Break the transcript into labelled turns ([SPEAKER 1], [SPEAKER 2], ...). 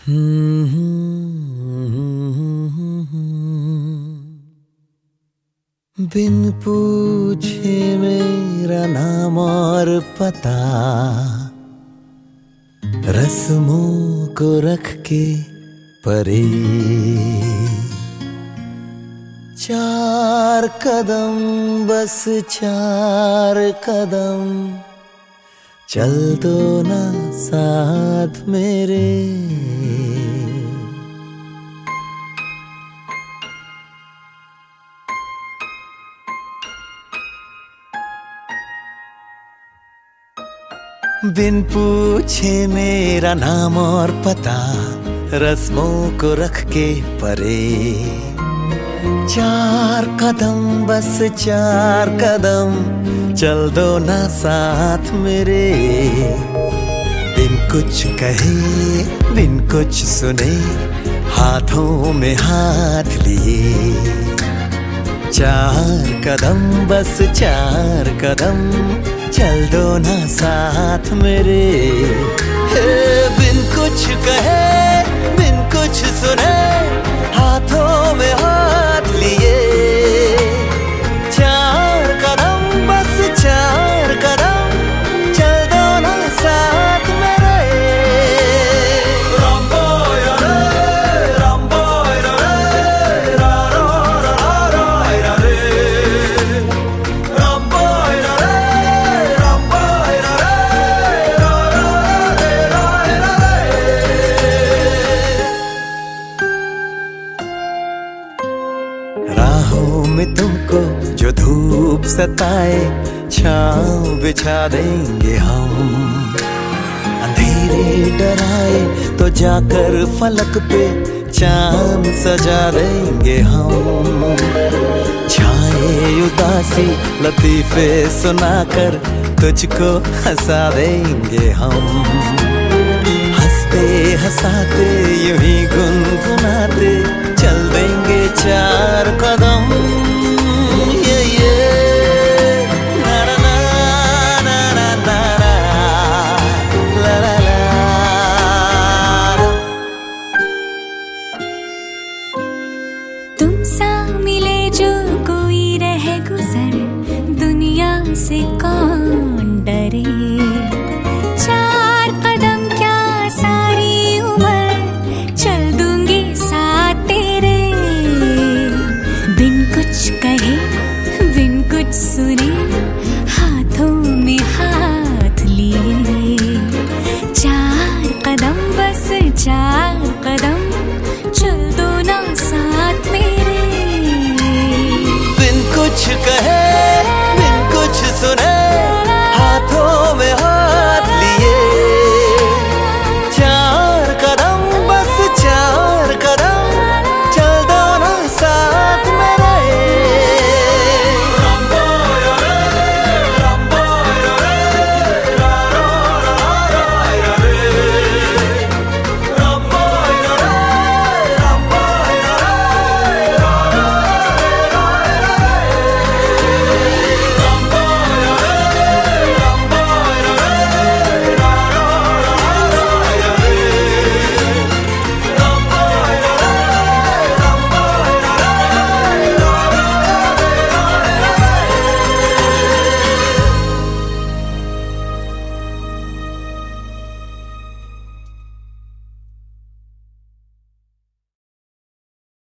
[SPEAKER 1] बिन पूछे मेरा नाम और पता, रस्मों को रख के परे, चार कदम बस चार कदम, चल दो ना साथ मेरे। बिन पूछे मेरा नाम और पता, रस्मों को रख के परे, चार कदम बस चार कदम, चल दो ना साथ मेरे। बिन कुछ कहे बिन कुछ सुने, हाथों में हाथ लिए, चार कदम बस चार कदम, चल दो ना साथ मेरे। बिन कुछ कहे बिन कुछ सुने, हाथों में हाथ लिए, चार कदम बस चार कदम, चल दो ना साथ मेरे। राहों में तुमको जो धूप सताए, छाँव बिछा देंगे हम। अंधेरे डराए तो जाकर फलक पे चांद सजा देंगे हम। छाए उदासी लतीफे सुनाकर तुझको हंसा देंगे हम।